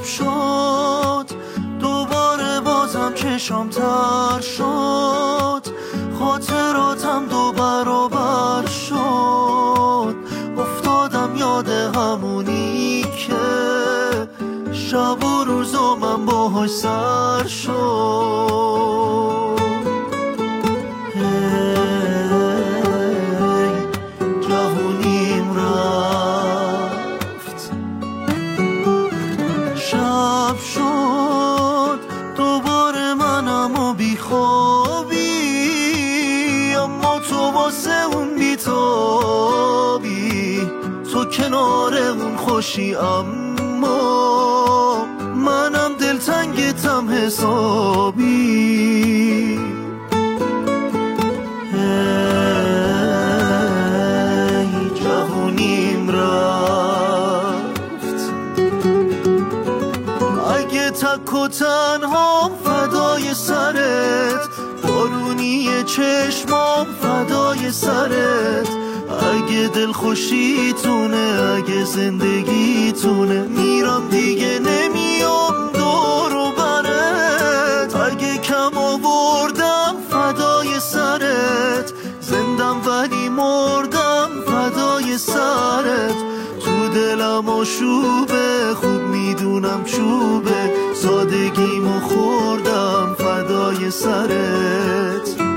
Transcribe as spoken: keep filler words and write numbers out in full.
شد دوباره بازم چشام تر شد، خاطراتم دو برابر شد. افتادم یاد همونی که شب و روزا من باهاش سر شد. جوونیم رفت، شب شد دوباره منم و بیخوابی، اما تو واسه اون بیتابی. تو کنار اون خوشی اما منم دلتنگتم حسابی. ای جوونیم رفت، اگه تک و تنها فدای سرت، بارونی چشمام فدای سرت. اگه دل خوشیتونه، اگه زندگیتونه، میرم دیگه نمیام دور و برت. اگه کم آوردم فدای سرت، زندم ولی مردم فدای سرت. تو دلم آشوبه، خوب میدونم چوبه، سادگیمو خوردم فدای سرت.